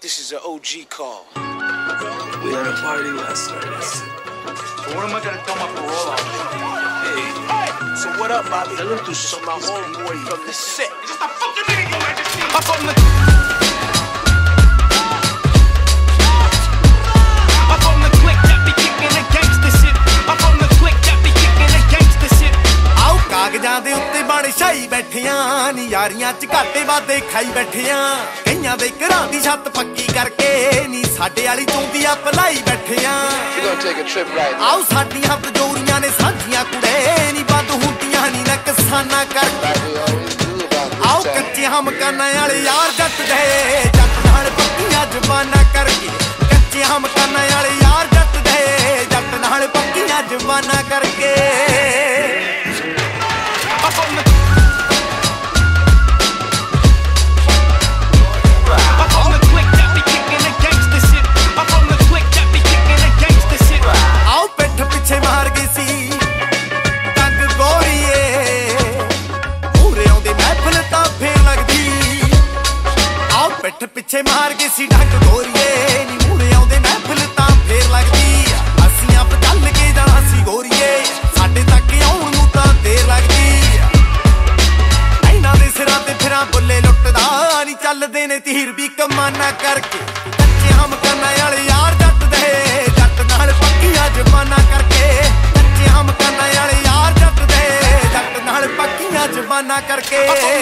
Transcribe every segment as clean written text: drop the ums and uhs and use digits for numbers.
This is an OG call. We had a party last night. What am I gonna tell my parole officer? Hey, so what up, Bobby? So my homeboy from the set. Just a fucking minute, Your Majesty. Up on the click that be kicking the gangster shit. Up on the click that be kicking the gangster shit. ਆਓ ਕਾਗਜ਼ਾਂ ਦੇ ਉੱਤੇ ਬਣ ਛਾਈ ਬੈਠਿਆਂ ਨੀ ਯਾਰੀਆਂ ਚ ਘਾਟੇ ਵਾਦੇ ਖਾਈ ਬੈਠਿਆਂ ਕਈਆਂ ਦੇ ਘਰਾਂ ਦੀ ਛੱਤ ਪੱਕੀ ਕਰਕੇ ਨੀ ਸਾਡੇ ਵਾਲੀ ਚੋਂਦੀ ਆ ਭਲਾਈ ਬੈਠਿਆਂ ਆਓ ਸਾਡੀਆਂ ਬਜੋਰੀਆਂ ਨੇ ਸਾਂਝੀਆਂ ਕੁੜੇ ਨੀ ਬੰਦ ਹੁੰਦੀਆਂ ਨੀ ਨਾ ਕਿਸਾਨਾਂ ਕਰਕੇ ਆਓ ਕੱਚੇ ਹਮਕਾਨਾਂ ਵਾਲੇ ਯਾਰ ਜੱਟ ਦੇ ਜੱਟ ਨਾਲ ਪੱਕੀਆਂ ਜ਼ਬਾਨਾਂ ਕਰਕੇ ਕੱਚੇ ਹਮਕਾਨਾਂ ਵਾਲੇ ਯਾਰ ਜੱਟ ਦੇ ਜੱਟ ਨਾਲ ਪੱਕੀਆਂ ਜ਼ਬਾਨਾਂ ਕਰਕੇ Up on the click that be kicking the gangster shit. Up on the click that be kicking the gangster shit. ਆਓ ਪਿੱਠ ਪਿੱਛੇ ਮਾਰ ਗਈ ਸੀ ਟੰਗ ਗੋਰੀਏ ਮੂਰੇ ਆਉਂਦੇ ਮਹਿਫਲ ਤਾਂ ਫੇਰ ਲੱਗਦੀ ਆਓ ਪਿੱਠ ਪਿੱਛੇ ਮਾਰ ਗਈ ਸੀ ਟੰਗ ਗੋਰੀਏ ਨੀ ਮੂਰੇ ਆਉਂਦੇ ਮਹਿਫਲ ਤਾਂ ਫੇਰ ਲੱਗਦੀ ਅਸੀਂ ਆਪ ਚੱਲ ਕੇ ਜਾਣਾ ਸੀ ਗੋਰੀਏ ਸਾਡੇ ਤੱਕ ਆਉਣ ਨੂੰ ਤਾਂ ਦੇਰ ਲੱਗਦੀ ਸਿਰਾਂ ਤੇ ਫਿਰਾਂ ਬੁੱਲੇ ਲੁੱਟਦਾ ਨੀ ਚੱਲਦੇ ਨੇ ਤੀਰ ਵੀ ਕਮਾਨਾ ਕਰਕੇ ਕੱਚੇ ਹਮਕਾਨਾਂ ਵਾਲੇ ਯਾਰ ਜੱਟ ਦੇ ਜੱਟ ਨਾਲ ਪੱਕੀਆਂ ਜ਼ਬਾਨਾਂ ਕਰਕੇ ਕੱਚੇ ਹਮਕਾਨਾਂ ਵਾਲੇ ਯਾਰ ਜੱਟ ਦੇ ਜੱਟ ਨਾਲ ਪੱਕੀਆਂ ਜ਼ਬਾਨਾਂ ਕਰਕੇ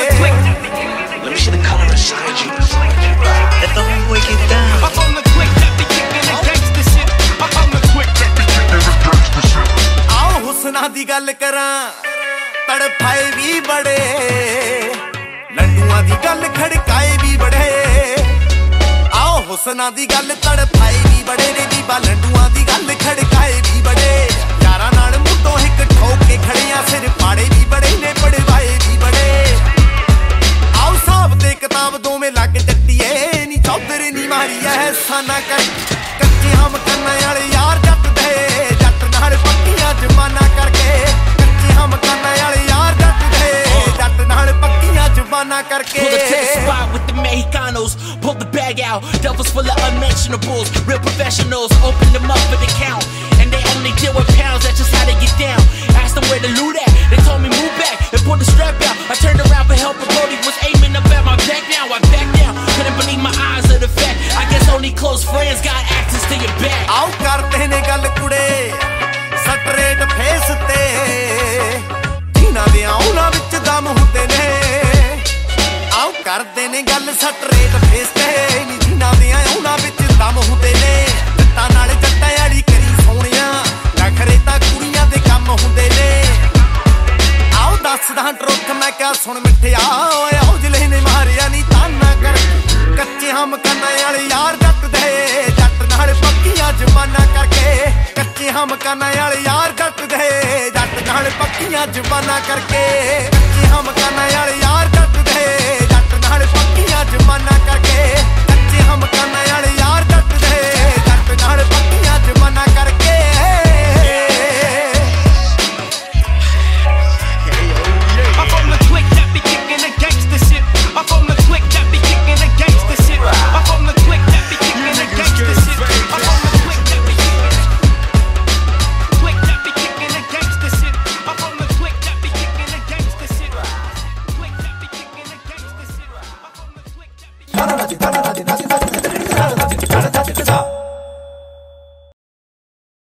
Let me see the color inside you. Let the homeboy get down. Up on the click that be kicking the gangster shit. Up on the click that be kicking the gangster shit. ਆਓ ਹੁਸਨਾਂ ਦੀ ਗੱਲ ਕਰਾਂ ਤੜਫਾਏ ਵੀ ਬੜੇ ਲੰਡੂਆਂ ਦੀ ਗੱਲ ਖੜਕਾਏ ਵੀ ਬੜੇ ਆਓ ਹੁਸਨਾਂ ਦੀ ਗੱਲ ਤੜਫਾਏ ਵੀ ਬੜੇ ਨੇ ਬੀਬਾ ਲੰਡੂਆਂ ਦੀ ਗੱਲ ਖੜਕਾਏ ਵੀ ਬੜੇ ਯਾਰਾਂ ਨਾਲ ਮੁੱਢੋਂ ਇੱਕ ਠੋਕ ਕੇ ਖੜਿਆ ਸਿਰ ਪਾੜੇ ਵੀ ਬੜੇ ਨੇ ਪੜਵਾਏ ਵੀ ਬੜੇ ਆਓ ਸਾਹਬ ਤੇ ਕਿਤਾਬ ਦੋਵੇਂ ਲੱਗ ਜੱਟੀਏ ਨੀ ਚੌਧਰ ਨੀ ਮਾਰੀ ਐ ਸਾਨਾ ਕਰ ਕੱਚੇ ਹਮਕਾਨਾਂ ਵਾਲੇ ਯਾਰ ਜੱਟ ਦੇ ਜੱਟ ਨਾਲ ਪੱਕੀਆਂ ਜ਼ਬਾਨਾਂ ਕਰਕੇ ਕੱਚੇ ਹਮਕਾਨਾਂ ਵਾਲੇ ਯਾਰ ਜੱਟ ਦੇ ਜੱਟ ਨਾਲ ਪੱਕੀਆਂ ਜ਼ਬਾਨਾਂ ਕਰਕੇ Pull up to the spot with the Mexicanos. Pull the bag out. Duffels full of unmentionables. Real professionals. Open them up for the count. And they only deal with pounds. That's just how they get down. Asked them where the loot at. They told me move back and pull the strap out. I turned around for help, but Brody was aiming up at my back. Now I back down. Couldn't believe my eyes of the fact. I guess only close friends got access to your back. ਆਓ ਕਰਦੇ ਨੇ ਗੱਲ ਕੁੜੇ straight face ਤੇ ਜਿਨ੍ਹਾਂ ਦੇ ਉਹਨਾਂ ਵਿੱਚ ਦਮ ਹੁੰਦੇ ਨੇ ਆਓ ਕਰਦੇ ਨੇ ਗੱਲ ਸਟਰੇਟ ਫੇਸ ਤੇ ਨੀ ਜਿਨ੍ਹਾਂ ਦੇ ਉਹਨਾਂ ਵਿੱਚ ਦਮ ਹੁੰਦੇ ਨੇ ਜੱਟਾਂ ਨਾਲ ਜੱਟਾਂ ਵਾਲੀ ਕਰੀ ਸੋਹਣਿਆ ਨਖਰੇ ਤਾਂ ਕੁੜੀਆਂ ਦੇ ਕੰਮ ਹੁੰਦੇ ਨੇ ਆਓ ਦੱਸਦਾ ਟਰੁੱਥ ਮੈਂ ਕਿਹਾ ਸੁਣ ਮਿੱਠਿਆ ਓਏ ਆਓ ਜਿਲੇ ਨੇ ਮਾਰਿਆ ਨੀ ਤਾਨਾ ਕਰ ਕੱਚੇ ਹਮਕਾਨਾਂ ਵਾਲੇ ਯਾਰ ਜੱਟ ਦੇ ਜੱਟ ਨਾਲ ਪੱਕੀਆਂ ਜ਼ਬਾਨਾਂ ਕਰਕੇ ਕੱਚੇ ਹਮਕਾਨਾਂ ਵਾਲੇ ਯਾਰ ਜੱਟ ਦੇ ਜੱਟ ਨਾਲ ਪੱਕੀਆਂ ਜ਼ਬਾਨਾਂ ਕਰਕੇ ਕੱਚੇ ਹਮਕਾਨਾਂ ਵਾਲੇ ਯਾਰ ਜੱਟ ਦੇ ਜੱਟ ਨਾਲ ਪੱਕੀਆਂ ਜ਼ਬਾਨਾਂ ਕਰਕੇ ਕੱਚੇ ਹਮਕਾਨਾਂ ਵਾਲੇ ਯਾਰ ਜੱਟ ਦੇ ਜੱਟ ਨਾਲ ਪੱਕੀਆਂ ਜ਼ਬਾਨਾਂ ਕਰਕੇ Up on the click that be kicking the gangster shit. Up on the click that be kicking the gangster shit. Up on the click that be kicking the gangster shit. Up on the click that be kicking the gangster shit. Up on the click that be kicking the gangster shit. Click that be kicking the gangster shit. Up on the click that be